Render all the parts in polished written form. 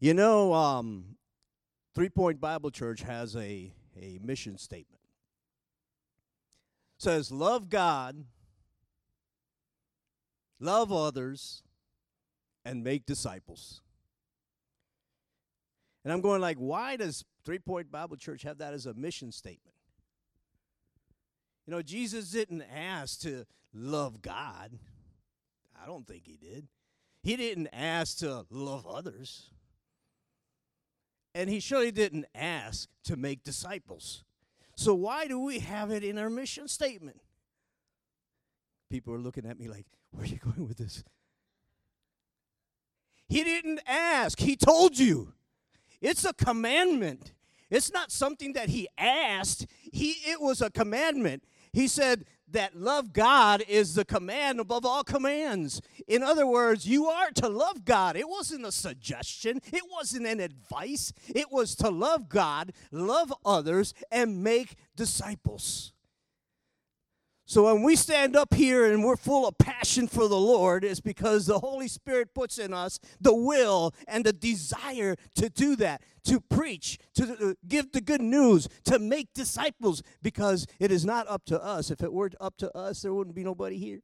You know, 3 Point Bible Church has a mission statement. It says, love God, love others, and make disciples. And I'm going like, why does 3 Point Bible Church have that as a mission statement? You know, Jesus didn't ask to love God. I don't think he did. He didn't ask to love others. And he surely didn't ask to make disciples. So why do we have it in our mission statement? People are looking at me like, where are you going with this? He didn't ask. He told you. It's a commandment. It's not something that he asked. It was a commandment. He said that love God is the command above all commands. In other words, you are to love God. It wasn't a suggestion. It wasn't an advice. It was to love God, love others, and make disciples. So when we stand up here and we're full of passion for the Lord, it's because the Holy Spirit puts in us the will and the desire to do that, to preach, to give the good news, to make disciples, because it is not up to us. If it were up to us, there wouldn't be nobody here.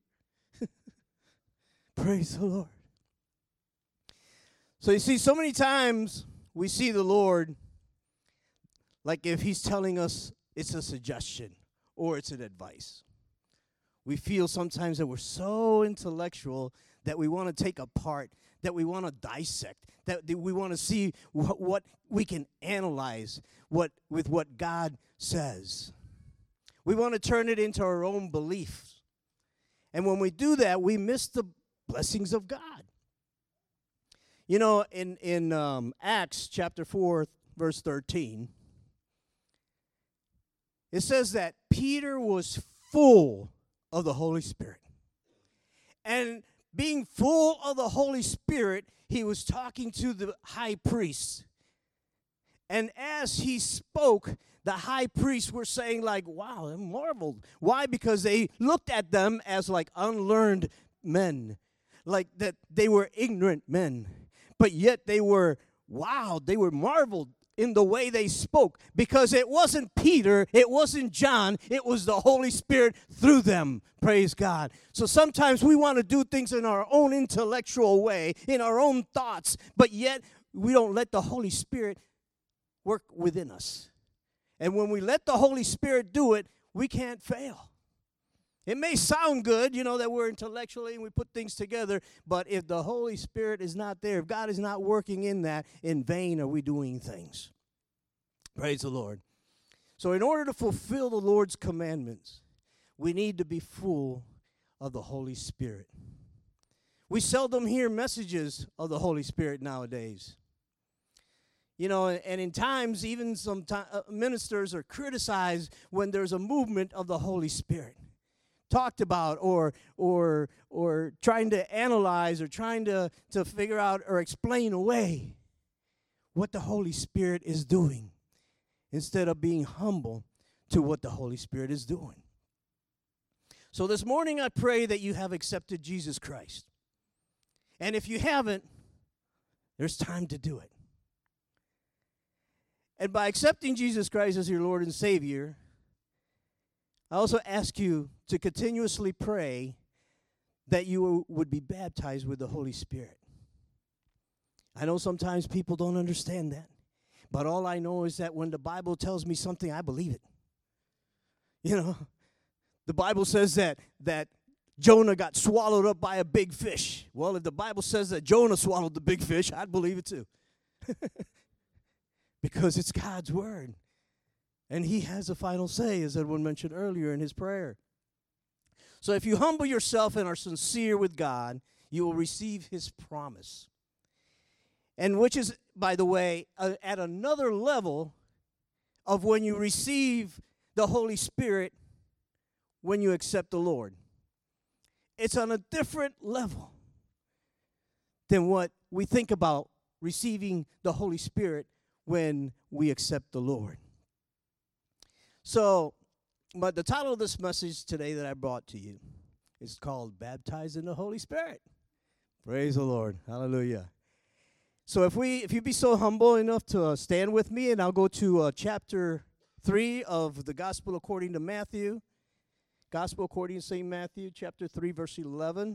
Praise the Lord. So you see, so many times we see the Lord like if he's telling us it's a suggestion or it's an advice. We feel sometimes that we're so intellectual that we want to take apart, that we want to dissect, that we want to see what we can analyze with what God says. We want to turn it into our own beliefs. And when we do that, we miss the blessings of God. You know, in Acts chapter 4, verse 13, it says that Peter was full of the Holy Spirit. And being full of the Holy Spirit, he was talking to the high priests. And as he spoke, the high priests were saying like, wow, they marveled. Why? Because they looked at them as like unlearned men, like that they were ignorant men. But yet they were marveled in the way they spoke, because it wasn't Peter, it wasn't John, it was the Holy Spirit through them. Praise God. So sometimes we want to do things in our own intellectual way, in our own thoughts, but yet we don't let the Holy Spirit work within us. And when we let the Holy Spirit do it, we can't fail. It may sound good, you know, that we're intellectually and we put things together, but if the Holy Spirit is not there, if God is not working in that, in vain are we doing things. Praise the Lord. So in order to fulfill the Lord's commandments, we need to be full of the Holy Spirit. We seldom hear messages of the Holy Spirit nowadays. You know, and in times, even some ministers are criticized when there's a movement of the Holy Spirit talked about, or trying to analyze, or trying to figure out or explain away what the Holy Spirit is doing, instead of being humble to what the Holy Spirit is doing. So this morning I pray that you have accepted Jesus Christ. And if you haven't, there's time to do it. And by accepting Jesus Christ as your Lord and Savior, I also ask you to continuously pray that you would be baptized with the Holy Spirit. I know sometimes people don't understand that, but all I know is that when the Bible tells me something, I believe it. You know, the Bible says that Jonah got swallowed up by a big fish. Well, if the Bible says that Jonah swallowed the big fish, I'd believe it too. Because it's God's word. And he has a final say, as Edwin mentioned earlier in his prayer. So if you humble yourself and are sincere with God, you will receive his promise. And which is, by the way, at another level of when you receive the Holy Spirit when you accept the Lord. It's on a different level than what we think about receiving the Holy Spirit when we accept the Lord. So, but the title of this message today that I brought to you is called Baptized in the Holy Spirit. Praise the Lord. Hallelujah. So if you be so humble enough to stand with me, and I'll go to chapter 3 of the Gospel according to Matthew. Gospel according to St. Matthew, chapter 3, verse 11.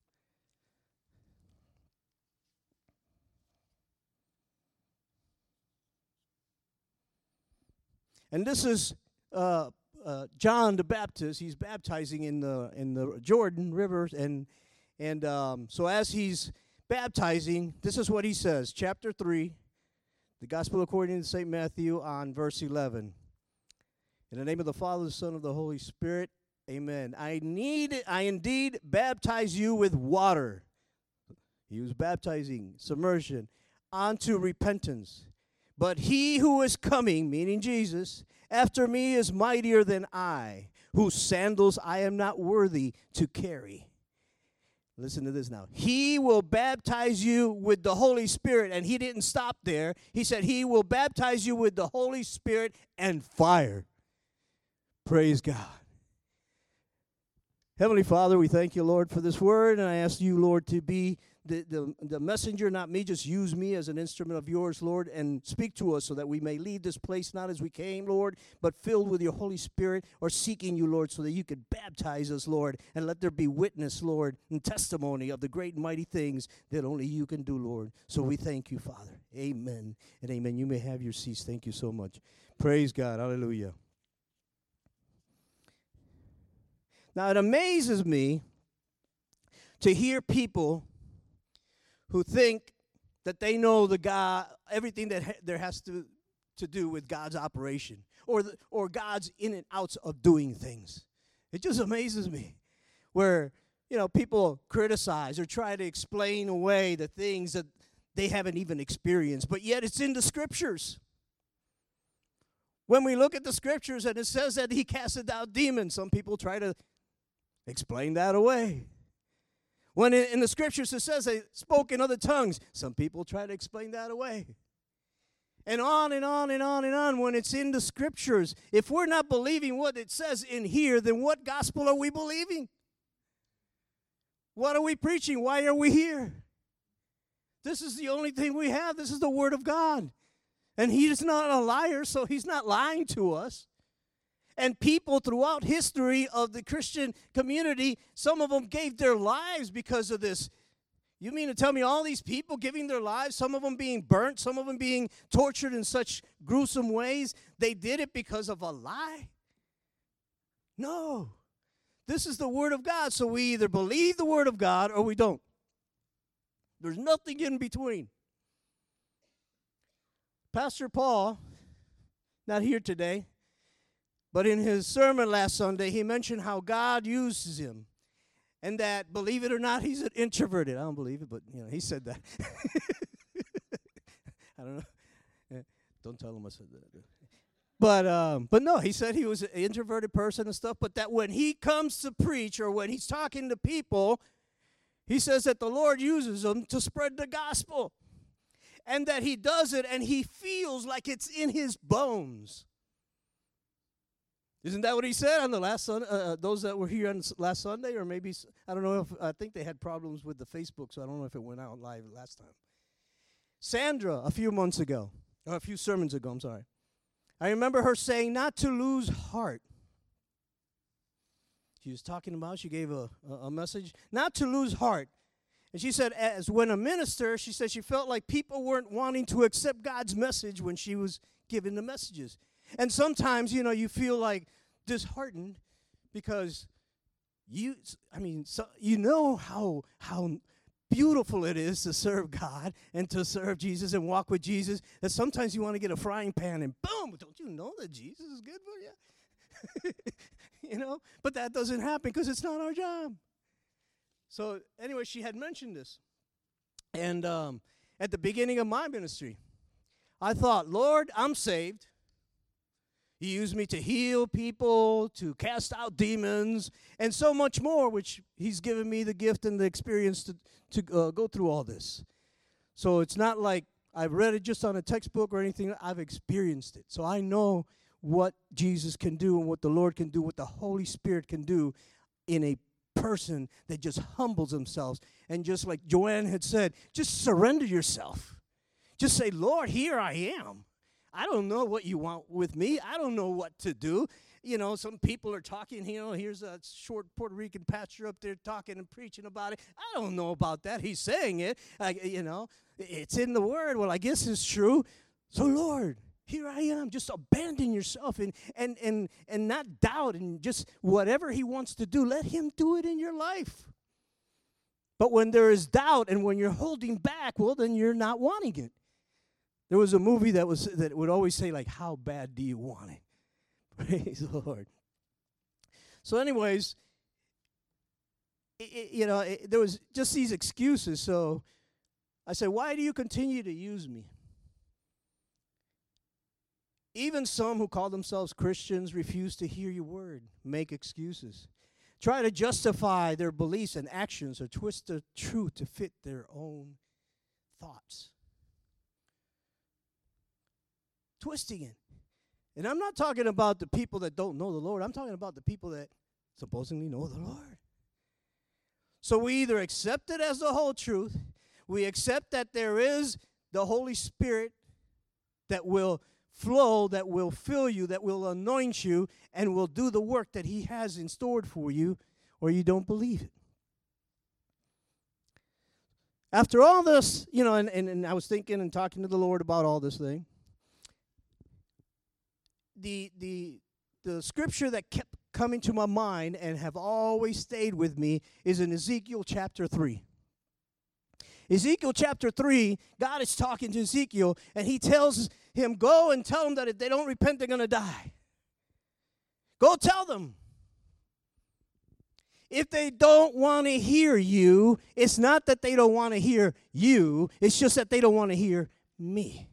And this is John the Baptist. He's baptizing in the Jordan River, and so as he's baptizing, this is what he says. Chapter 3, the Gospel according to St. Matthew, on verse 11. In the name of the Father, the Son, of the Holy Spirit, amen. I indeed baptize you with water. He was baptizing, submersion, unto repentance. But he who is coming, meaning Jesus, after me is mightier than I, whose sandals I am not worthy to carry. Listen to this now. He will baptize you with the Holy Spirit. And he didn't stop there. He said he will baptize you with the Holy Spirit and fire. Praise God. Heavenly Father, we thank you, Lord, for this word. And I ask you, Lord, to be the messenger, not me. Just use me as an instrument of yours, Lord, and speak to us so that we may leave this place not as we came, Lord, but filled with your Holy Spirit, or seeking you, Lord, so that you could baptize us, Lord, and let there be witness, Lord, and testimony of the great and mighty things that only you can do, Lord. So we thank you, Father. Amen and amen. You may have your seats. Thank you so much. Praise God. Hallelujah. Now, it amazes me to hear people who think that they know the God, everything that there has to do with God's operation, or God's in and outs of doing things. It just amazes me where, people criticize or try to explain away the things that they haven't even experienced, but yet it's in the Scriptures. When we look at the Scriptures and it says that he casted out demons, some people try to explain that away. When in the Scriptures it says they spoke in other tongues, some people try to explain that away. And on and on and on and on when it's in the Scriptures. If we're not believing what it says in here, then what gospel are we believing? What are we preaching? Why are we here? This is the only thing we have. This is the Word of God. And he is not a liar, so he's not lying to us. And people throughout history of the Christian community, some of them gave their lives because of this. You mean to tell me all these people giving their lives, some of them being burnt, some of them being tortured in such gruesome ways, they did it because of a lie? No. This is the Word of God, so we either believe the Word of God or we don't. There's nothing in between. Pastor Paul, not here today, but in his sermon last Sunday, he mentioned how God uses him. And that, believe it or not, he's an introverted. I don't believe it, but, he said that. I don't know. Don't tell him I said that. But no, he said he was an introverted person and stuff, but that when he comes to preach or when he's talking to people, he says that the Lord uses him to spread the gospel. And that he does it and he feels like it's in his bones. Isn't that what he said on the last Sunday? Those that were here on last Sunday, or maybe, I don't know, I think they had problems with the Facebook, so I don't know if it went out live last time. Sandra, a few sermons ago, I'm sorry. I remember her saying not to lose heart. She was talking about, she gave a message, not to lose heart. And she said, as when a minister, she said she felt like people weren't wanting to accept God's message when she was giving the messages. And sometimes, you feel like disheartened because how beautiful it is to serve God and to serve Jesus and walk with Jesus, that sometimes you want to get a frying pan and boom, don't you know that Jesus is good for you? But that doesn't happen because it's not our job. So anyway, she had mentioned this. And at the beginning of my ministry, I thought, Lord, I'm saved. He used me to heal people, to cast out demons, and so much more, which he's given me the gift and the experience to go through all this. So it's not like I've read it just on a textbook or anything. I've experienced it. So I know what Jesus can do and what the Lord can do, what the Holy Spirit can do in a person that just humbles themselves. And just like Joanne had said, just surrender yourself. Just say, Lord, here I am. I don't know what you want with me. I don't know what to do. You know, some people are talking, here's a short Puerto Rican pastor up there talking and preaching about it. I don't know about that. He's saying it. It's in the Word. Well, I guess it's true. So, Lord, here I am. Just abandon yourself and not doubt, and just whatever he wants to do, let him do it in your life. But when there is doubt and when you're holding back, well, then you're not wanting it. There was a movie that would always say, like, how bad do you want it? Praise the Lord. So anyways, there was just these excuses. So I said, why do you continue to use me? Even some who call themselves Christians refuse to hear your word, make excuses, try to justify their beliefs and actions, or twist the truth to fit their own thoughts. Twisting it. And I'm not talking about the people that don't know the Lord. I'm talking about the people that supposedly know the Lord. So we either accept it as the whole truth, we accept that there is the Holy Spirit that will flow, that will fill you, that will anoint you, and will do the work that he has in store for you, or you don't believe it. After all this, and I was thinking and talking to the Lord about all this thing, the scripture that kept coming to my mind and have always stayed with me is in Ezekiel chapter 3. Ezekiel chapter 3, God is talking to Ezekiel, and he tells him, go and tell them that if they don't repent, they're going to die. Go tell them. If they don't want to hear you, it's not that they don't want to hear you, it's just that they don't want to hear me.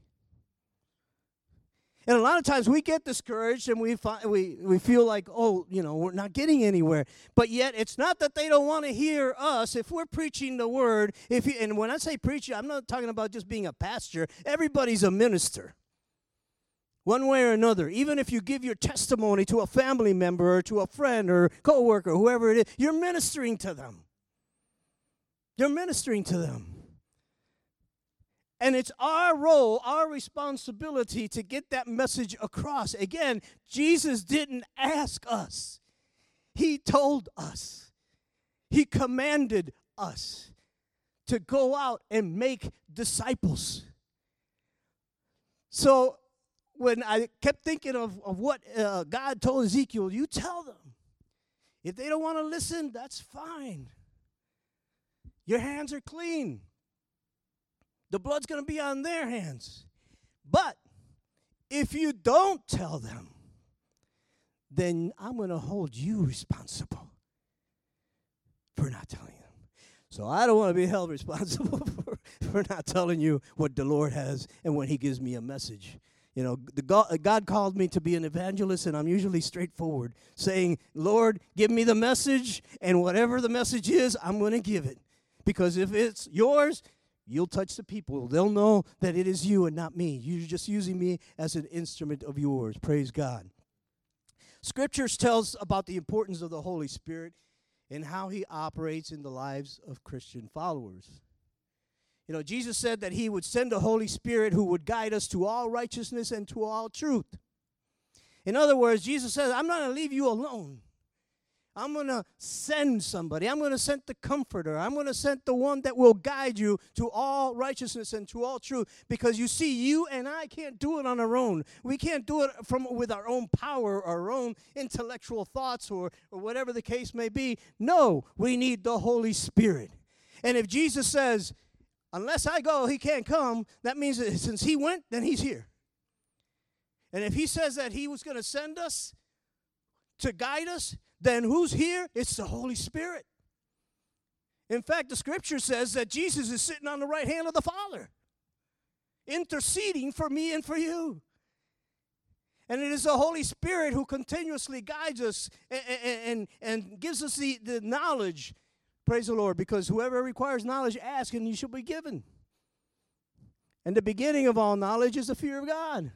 And a lot of times we get discouraged and we feel like, we're not getting anywhere. But yet it's not that they don't want to hear us. If we're preaching the word, and when I say preaching, I'm not talking about just being a pastor. Everybody's a minister, one way or another. Even if you give your testimony to a family member or to a friend or coworker, whoever it is, you're ministering to them. You're ministering to them. And it's our role, our responsibility to get that message across. Again, Jesus didn't ask us. He told us. He commanded us to go out and make disciples. So when I kept thinking of what God told Ezekiel, you tell them. If they don't want to listen, that's fine. Your hands are clean. The blood's going to be on their hands. But if you don't tell them, then I'm going to hold you responsible for not telling them. So I don't want to be held responsible for not telling you what the Lord has and when he gives me a message. God called me to be an evangelist, and I'm usually straightforward, saying, Lord, give me the message, and whatever the message is, I'm going to give it. Because if it's yours, you'll touch the people. They'll know that it is you and not me. You're just using me as an instrument of yours. Praise God. Scriptures tells about the importance of the Holy Spirit and how he operates in the lives of Christian followers. Jesus said that he would send the Holy Spirit who would guide us to all righteousness and to all truth. In other words, Jesus says, I'm not going to leave you alone. I'm going to send somebody. I'm going to send the Comforter. I'm going to send the one that will guide you to all righteousness and to all truth. Because you see, you and I can't do it on our own. We can't do it with our own power, our own intellectual thoughts, or whatever the case may be. No, we need the Holy Spirit. And if Jesus says, unless I go, he can't come, that means that since he went, then he's here. And if he says that he was going to send us to guide us, then who's here? It's the Holy Spirit. In fact, the scripture says that Jesus is sitting on the right hand of the Father, interceding for me and for you. And it is the Holy Spirit who continuously guides us and gives us the knowledge. Praise the Lord, because whoever requires knowledge, ask, and you shall be given. And the beginning of all knowledge is the fear of God.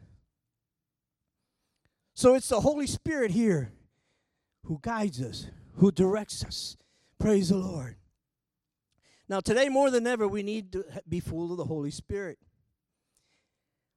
So it's the Holy Spirit here who guides us, who directs us. Praise the Lord. Now, today more than ever, we need to be full of the Holy Spirit.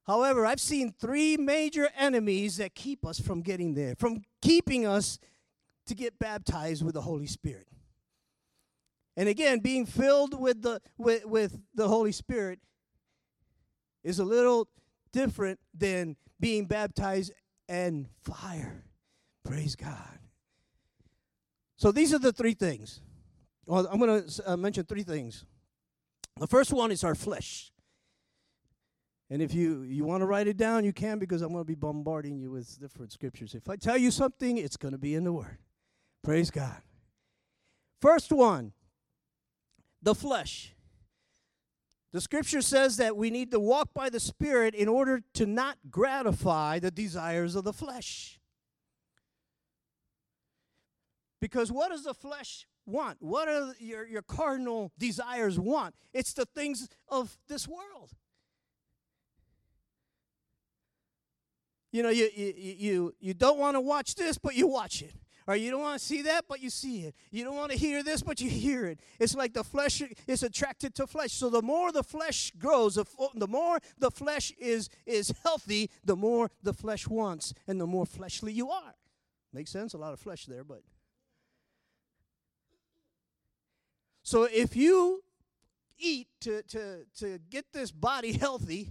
However, I've seen three major enemies that keep us from getting there, from keeping us to get baptized with the Holy Spirit. And again, being filled with the Holy Spirit is a little different than being baptized in fire. Praise God. So these are the three things. Well, I'm going to mention three things. The first one is our flesh. And if you want to write it down, you can, because I'm going to be bombarding you with different scriptures. If I tell you something, it's going to be in the Word. Praise God. First one, the flesh. The scripture says that we need to walk by the Spirit in order to not gratify the desires of the flesh. Because what does the flesh want? What are your cardinal desires want? It's the things of this world. You know, you don't want to watch this, but you watch it. Or you don't want to see that, but you see it. You don't want to hear this, but you hear it. It's like the flesh is attracted to flesh. So the more the flesh grows, the more the flesh is healthy, the more the flesh wants, and the more fleshly you are. Makes sense? A lot of flesh there, but. So if you eat to get this body healthy,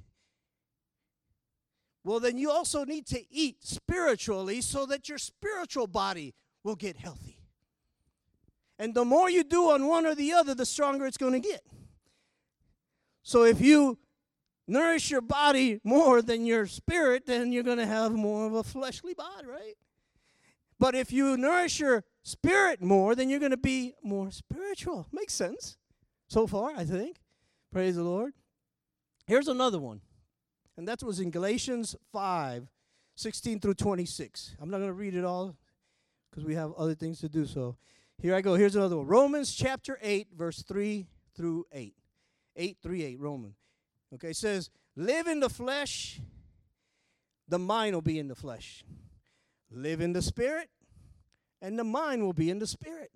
well, then you also need to eat spiritually so that your spiritual body will get healthy. And the more you do on one or the other, the stronger it's going to get. So if you nourish your body more than your spirit, then you're going to have more of a fleshly body, right? But if you nourish your spirit more, then you're going to be more spiritual. Makes sense so far, I think. Praise the Lord. Here's another one. And that was in Galatians 5:16 through 26. I'm not going to read it all because we have other things to do. So here I go. Here's another one. Romans chapter 8, verse 3 through 8. 8:3-8, Romans. Okay, it says, live in the flesh, the mind will be in the flesh. Live in the Spirit, and the mind will be in the Spirit.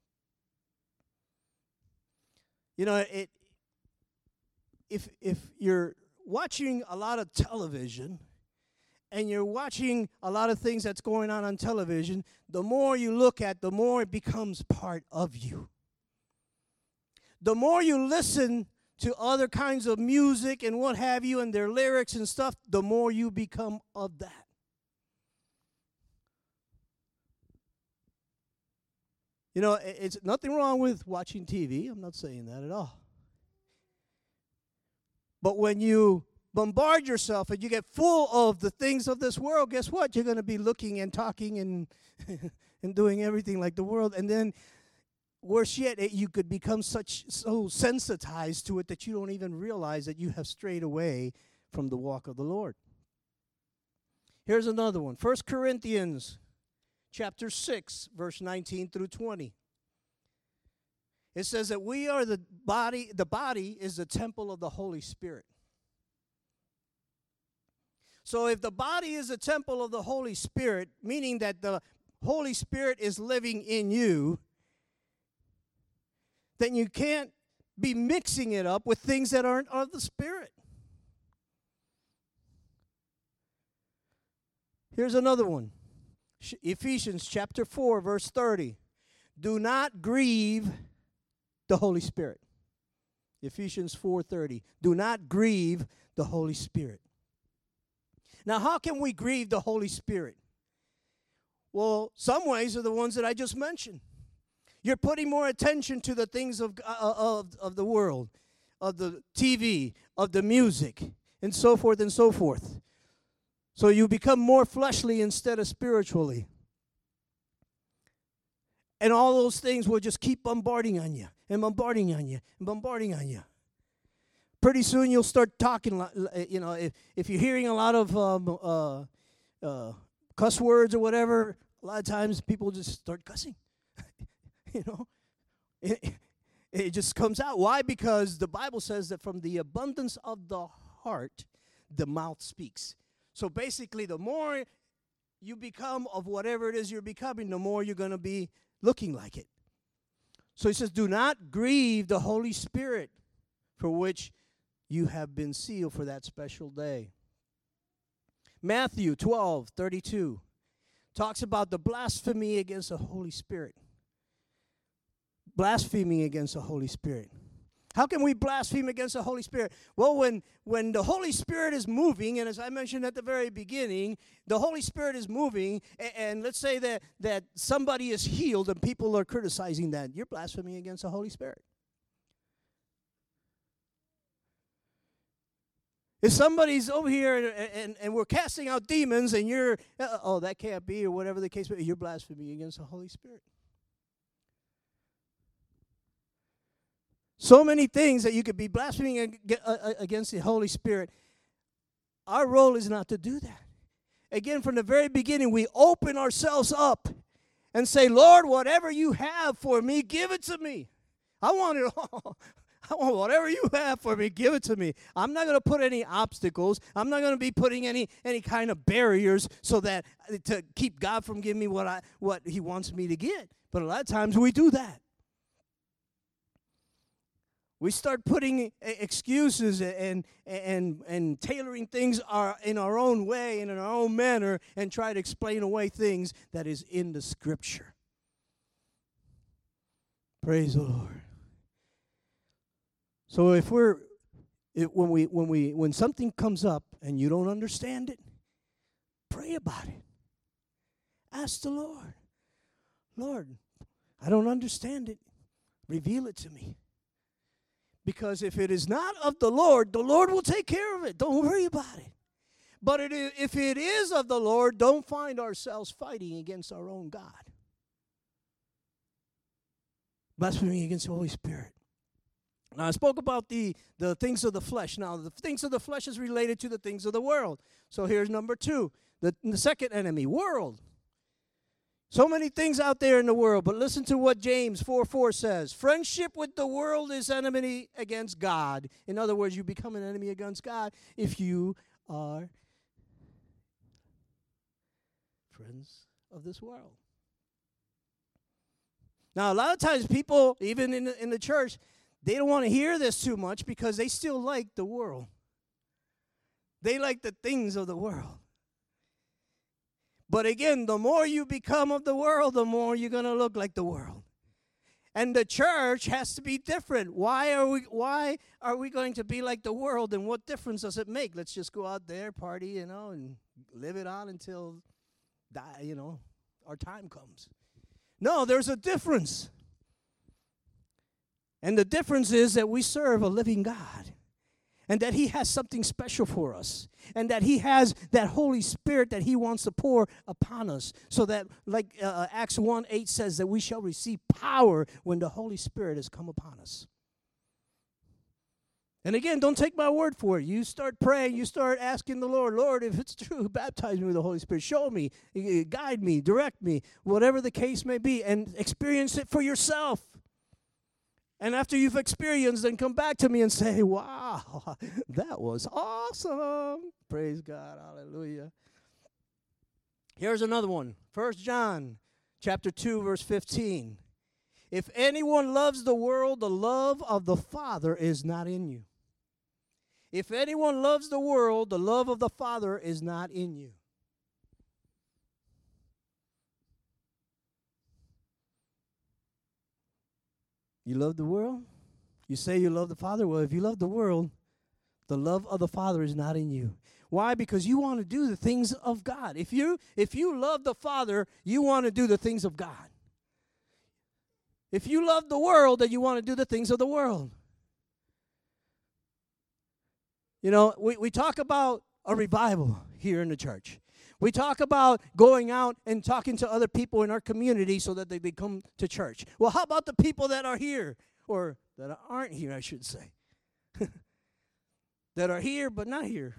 You know, if you're watching a lot of television and you're watching a lot of things that's going on television, the more you look at, the more it becomes part of you. The more you listen to other kinds of music and what have you and their lyrics and stuff, the more you become of that. You know, it's nothing wrong with watching TV. I'm not saying that at all. But when you bombard yourself and you get full of the things of this world, guess what? You're going to be looking and talking and and doing everything like the world. And then, worse yet, you could become so sensitized to it that you don't even realize that you have strayed away from the walk of the Lord. Here's another one. 1 Corinthians chapter 6, verse 19 through 20. It says that we are the body is the temple of the Holy Spirit. So if the body is a temple of the Holy Spirit, meaning that the Holy Spirit is living in you, then you can't be mixing it up with things that aren't of the Spirit. Here's another one. Ephesians chapter 4, verse 30. Do not grieve the Holy Spirit. Ephesians 4:30. Do not grieve the Holy Spirit. Now, how can we grieve the Holy Spirit? Well, some ways are the ones that I just mentioned. You're putting more attention to the things of the world, of the TV, of the music, and so forth and so forth. So you become more fleshly instead of spiritually. And all those things will just keep bombarding on you and bombarding on you and bombarding on you. Pretty soon you'll start talking, you know, if you're hearing a lot of cuss words or whatever, a lot of times people just start cussing. You know, it just comes out. Why? Because the Bible says that from the abundance of the heart, the mouth speaks. So basically, the more you become of whatever it is you're becoming, the more you're going to be looking like it. So he says, do not grieve the Holy Spirit, for which you have been sealed for that special day. Matthew 12:32 talks about the blasphemy against the Holy Spirit. Blaspheming against the Holy Spirit. How can we blaspheme against the Holy Spirit? Well, when the Holy Spirit is moving, and as I mentioned at the very beginning, the Holy Spirit is moving, and let's say that somebody is healed and people are criticizing that, you're blaspheming against the Holy Spirit. If somebody's over here and we're casting out demons and you're, oh, that can't be, or whatever the case may be, you're blaspheming against the Holy Spirit. So many things that you could be blaspheming against the Holy Spirit. Our role is not to do that. Again, from the very beginning, we open ourselves up and say, Lord, whatever you have for me, give it to me. I want it all. I want whatever you have for me, give it to me. I'm not going to put any obstacles. I'm not going to be putting any kind of barriers so that to keep God from giving me what he wants me to get. But a lot of times we do that. We start putting excuses and tailoring things in our own way and in our own manner and try to explain away things that is in the Scripture. Praise the Lord. So when something comes up and you don't understand it, pray about it. Ask the Lord, Lord, I don't understand it. Reveal it to me. Because if it is not of the Lord will take care of it. Don't worry about it. But if it is of the Lord, don't find ourselves fighting against our own God. Blasphemy against the Holy Spirit. Now, I spoke about the things of the flesh. Now, the things of the flesh is related to the things of the world. So here's number 2, the second enemy, world. So many things out there in the world, but listen to what James 4:4 says. Friendship with the world is enmity against God. In other words, you become an enemy against God if you are friends of this world. Now, a lot of times people, even in the church, they don't want to hear this too much because they still like the world. They like the things of the world. But again, the more you become of the world, the more you're going to look like the world. And the church has to be different. Why are we going to be like the world, and what difference does it make? Let's just go out there, party, and live it on until our time comes. No, there's a difference. And the difference is that we serve a living God. And that he has something special for us. And that he has that Holy Spirit that he wants to pour upon us. So that, like Acts 1:8 says, that we shall receive power when the Holy Spirit has come upon us. And again, don't take my word for it. You start praying. You start asking the Lord, Lord, if it's true, baptize me with the Holy Spirit. Show me, guide me, direct me, whatever the case may be. And experience it for yourself. And after you've experienced, then come back to me and say, wow, that was awesome. Praise God. Hallelujah. Here's another one. 1 John chapter 2, verse 15. If anyone loves the world, the love of the Father is not in you. If anyone loves the world, the love of the Father is not in you. You love the world? You say you love the Father? Well, if you love the world, the love of the Father is not in you. Why? Because you want to do the things of God. If you love the Father, you want to do the things of God. If you love the world, then you want to do the things of the world. You know, we talk about a revival here in the church. We talk about going out and talking to other people in our community so that they come to church. Well, how about the people that are here, or that aren't here, I should say, that are here but not here?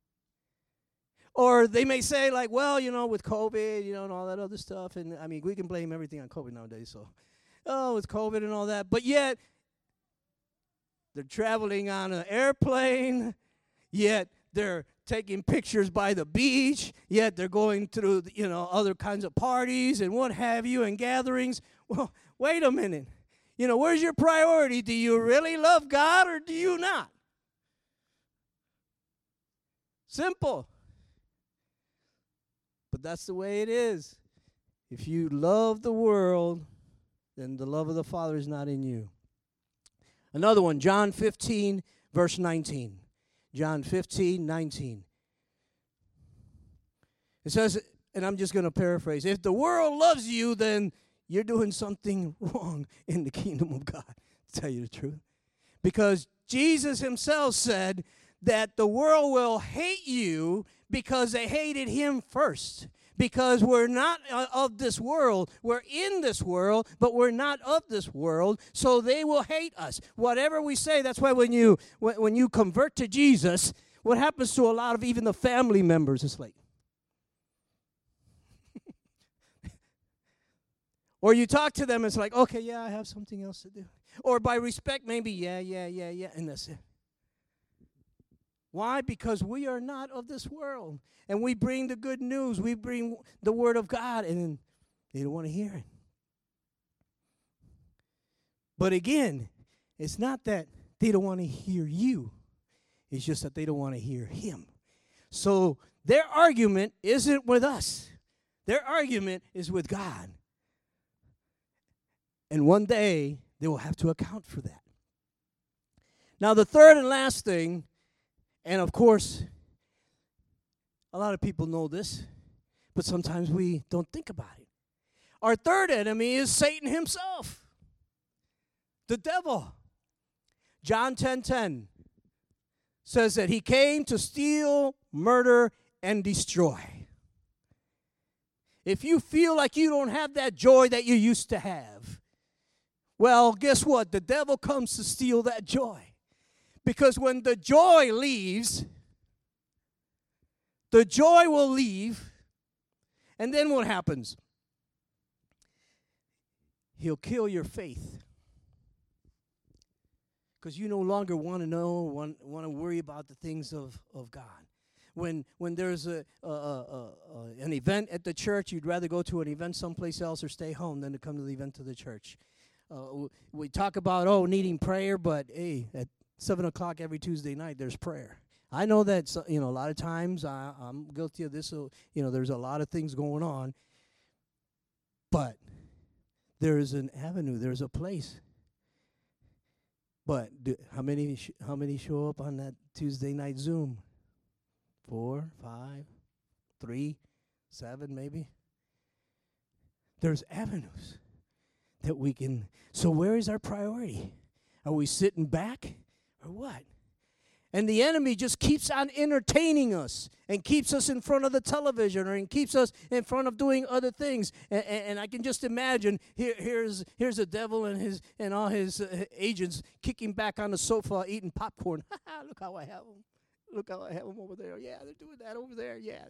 Or they may say, like, well, with COVID, and all that other stuff, and I mean, we can blame everything on COVID nowadays, so, with COVID and all that, but yet they're traveling on an airplane, yet they're taking pictures by the beach, yet they're going through, other kinds of parties and what have you and gatherings. Well, wait a minute. Where's your priority? Do you really love God or do you not? Simple. But that's the way it is. If you love the world, then the love of the Father is not in you. Another one, John 15, verse 19. John 15, 19. It says, and I'm just going to paraphrase, if the world loves you, then you're doing something wrong in the kingdom of God, to tell you the truth. Because Jesus himself said that the world will hate you because they hated him first. Because we're not of this world. We're in this world, but we're not of this world, so they will hate us. Whatever we say, that's why when you convert to Jesus, what happens to a lot of even the family members is like, or you talk to them, it's like, okay, yeah, I have something else to do. Or by respect, maybe, yeah, and that's it. Why? Because we are not of this world. And we bring the good news. We bring the word of God, and they don't want to hear it. But again, it's not that they don't want to hear you. It's just that they don't want to hear him. So their argument isn't with us. Their argument is with God. And one day, they will have to account for that. Now, the third and last thing, and of course, a lot of people know this, but sometimes we don't think about it. Our third enemy is Satan himself, the devil. John 10:10 says that he came to steal, murder, and destroy. If you feel like you don't have that joy that you used to have, well, guess what? The devil comes to steal that joy. Because when the joy leaves, the joy will leave, and then what happens? He'll kill your faith. Because you no longer want to know, want to worry about the things of God. When there's an event at the church, you'd rather go to an event someplace else or stay home than to come to the event of the church. We talk about, needing prayer, but hey, at 7 o'clock every Tuesday night, there's prayer. I know that, a lot of times I'm guilty of this, so, there's a lot of things going on. But there is an avenue, there's a place. But how many show up on that Tuesday night Zoom? 4, 5, 3, 7 maybe? There's avenues that we can. So where is our priority? Are we sitting back or what? And the enemy just keeps on entertaining us and keeps us in front of the television and keeps us in front of doing other things. And I can just imagine here's the devil and all his agents kicking back on the sofa eating popcorn. Look how I have them. Look how I have them over there. Yeah, they're doing that over there. Yeah.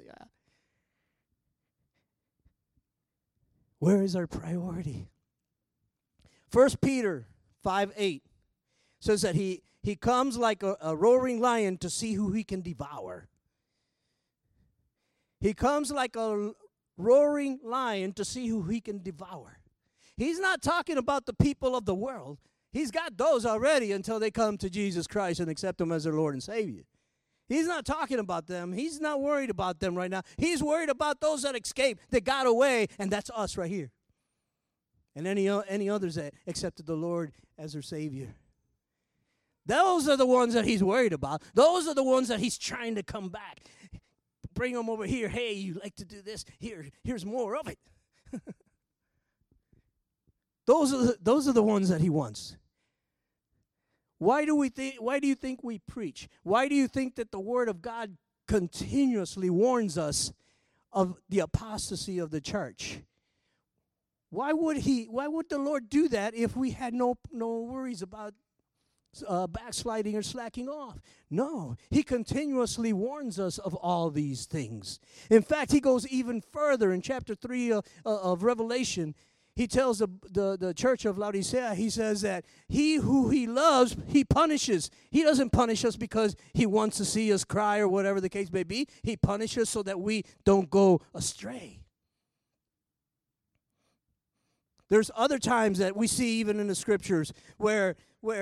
Where is our priority? 1 Peter 5:8 says that he comes like a roaring lion to see who he can devour. He comes like a roaring lion to see who he can devour. He's not talking about the people of the world. He's got those already until they come to Jesus Christ and accept him as their Lord and Savior. He's not talking about them. He's not worried about them right now. He's worried about those that escaped, that got away, and that's us right here. And any others that accepted the Lord as their Savior. Those are the ones that he's worried about. Those are the ones that he's trying to come back. Bring them over here. Hey, you like to do this? Here's more of it. Those are the ones that he wants. Why do you think we preach? Why do you think that the Word of God continuously warns us of the apostasy of the church? Why would the Lord do that if we had no worries about backsliding or slacking off? No, he continuously warns us of all these things. In fact, he goes even further in chapter 3 of Revelation. He tells the church of Laodicea, he says that he who he loves, he punishes. He doesn't punish us because he wants to see us cry or whatever the case may be. He punishes so that we don't go astray. There's other times that we see even in the scriptures where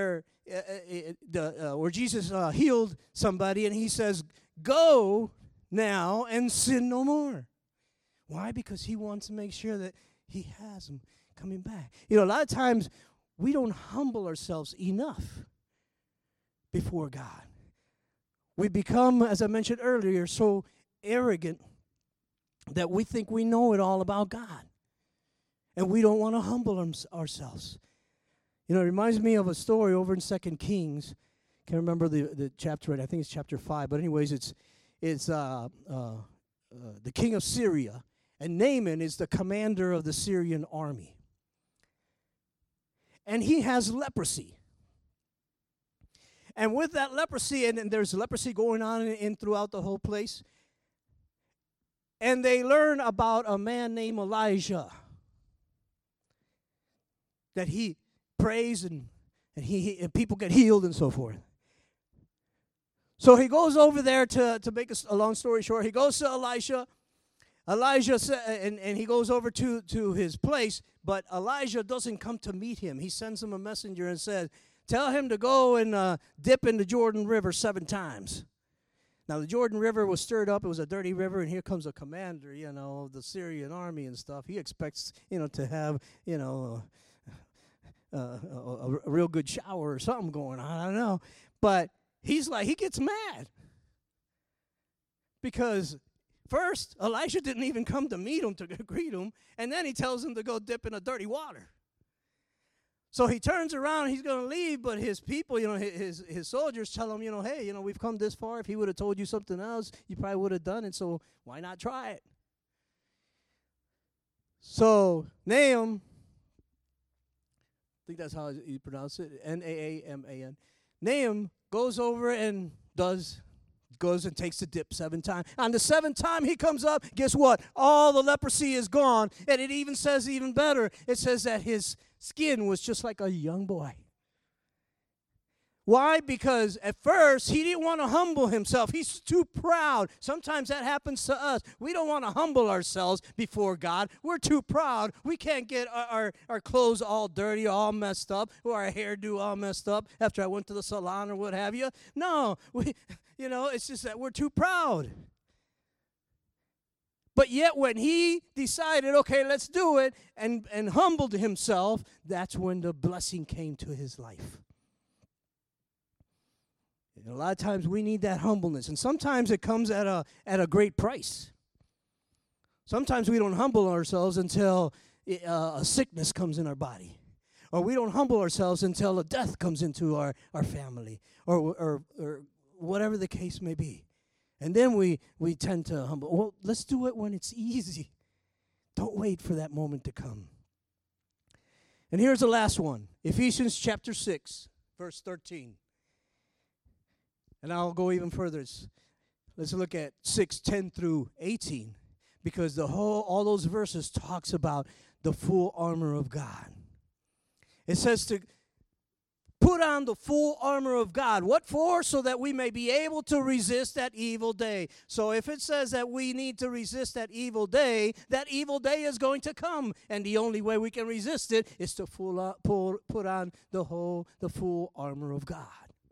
Jesus healed somebody and he says, "Go now and sin no more." Why? Because he wants to make sure that he has them coming back. You know, a lot of times we don't humble ourselves enough before God. We become, as I mentioned earlier, so arrogant that we think we know it all about God. And we don't want to humble ourselves. You know, it reminds me of a story over in 2 Kings. Can't remember the chapter. I think it's chapter 5. But anyways, it's the king of Syria. And Naaman is the commander of the Syrian army. And he has leprosy. And with that leprosy, and there's leprosy going on in throughout the whole place. And they learn about a man named Elijah. That he prays and people get healed and so forth. So he goes over there to make a long story short. He goes to Elijah. And he goes over to his place, but Elijah doesn't come to meet him. He sends him a messenger and says, tell him to go and dip in the Jordan River 7 times. Now, the Jordan River was stirred up. It was a dirty river, and here comes a commander, of the Syrian army and stuff. He expects, to have, a real good shower or something going on. I don't know. But he gets mad. Because first, Elisha didn't even come to meet him, to greet him. And then he tells him to go dip in the dirty water. So he turns around, he's going to leave, but his people, his soldiers tell him, hey, we've come this far. If he would have told you something else, you probably would have done it. So why not try it? So Naaman, I think that's how you pronounce it, Naaman. Naaman goes over and goes and takes the dip 7 times. On the 7th time he comes up, guess what? All the leprosy is gone. And it even says even better. It says that his skin was just like a young boy. Why? Because at first he didn't want to humble himself. He's too proud. Sometimes that happens to us. We don't want to humble ourselves before God. We're too proud. We can't get our clothes all dirty, all messed up, or our hairdo all messed up after I went to the salon or what have you. No, it's just that we're too proud. But yet when he decided, okay, let's do it, and humbled himself, that's when the blessing came to his life. And a lot of times we need that humbleness, and sometimes it comes at a great price. Sometimes we don't humble ourselves until a sickness comes in our body, or we don't humble ourselves until a death comes into our family, or whatever the case may be. And then we tend to humble. Well, let's do it when it's easy. Don't wait for that moment to come. And here's the last one, Ephesians chapter 6, verse 13. And I'll go even further. Let's look at 6:10 through 18, because all those verses talks about the full armor of God. It says to put on the full armor of God. What for? So that we may be able to resist that evil day. So if it says that we need to resist that evil day is going to come. And the only way we can resist it is to put on the full armor of God.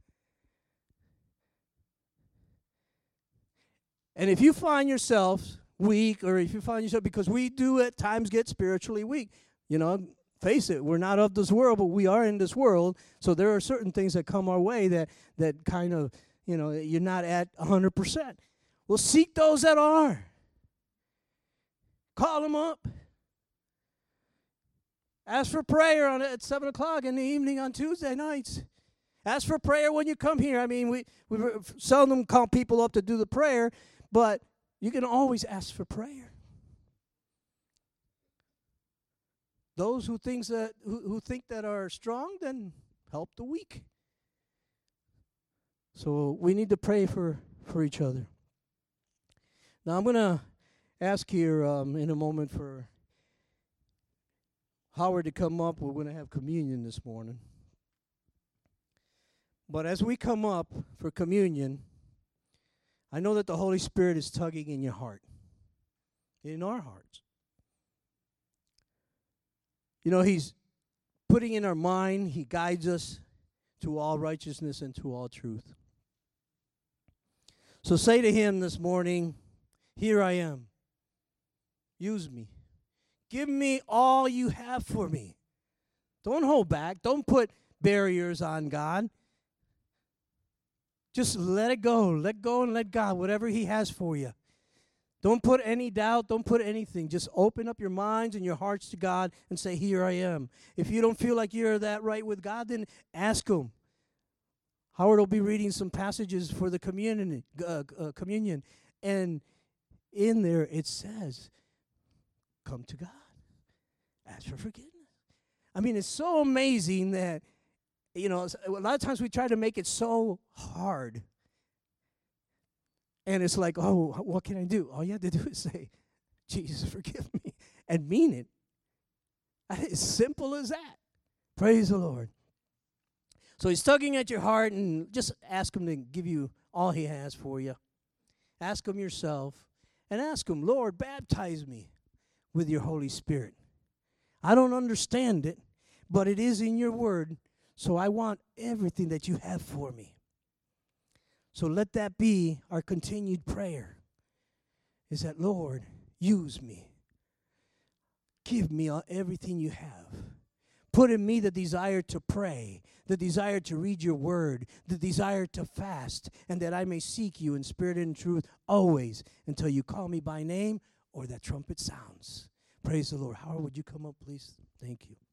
And if you find yourself weak, or if you find yourself, because we do at times get spiritually weak, face it, we're not of this world, but we are in this world. So there are certain things that come our way that kind of, you're not at 100%. Well, seek those that are. Call them up. Ask for prayer at 7 o'clock in the evening on Tuesday nights. Ask for prayer when you come here. I mean, we seldom call people up to do the prayer, but you can always ask for prayer. Those who think that are strong, then help the weak. So we need to pray for each other. Now I'm going to ask here in a moment for Howard to come up. We're going to have communion this morning. But as we come up for communion, I know that the Holy Spirit is tugging in your heart, in our hearts. He's putting in our mind, he guides us to all righteousness and to all truth. So say to him this morning, here I am. Use me. Give me all you have for me. Don't hold back. Don't put barriers on God. Just let it go. Let go and let God, whatever he has for you. Don't put any doubt. Don't put anything. Just open up your minds and your hearts to God and say, here I am. If you don't feel like you're that right with God, then ask him. Howard will be reading some passages for the communion. And in there it says, come to God. Ask for forgiveness. I mean, it's so amazing that, a lot of times we try to make it so hard. And it's like, oh, what can I do? All you have to do is say, Jesus, forgive me, and mean it. As simple as that. Praise the Lord. So he's tugging at your heart, and just ask him to give you all he has for you. Ask him yourself, and ask him, Lord, baptize me with your Holy Spirit. I don't understand it, but it is in your word, so I want everything that you have for me. So let that be our continued prayer, is that, Lord, use me. Give me everything you have. Put in me the desire to pray, the desire to read your word, the desire to fast, and that I may seek you in spirit and truth always until you call me by name or that trumpet sounds. Praise the Lord. Howard, would you come up, please? Thank you.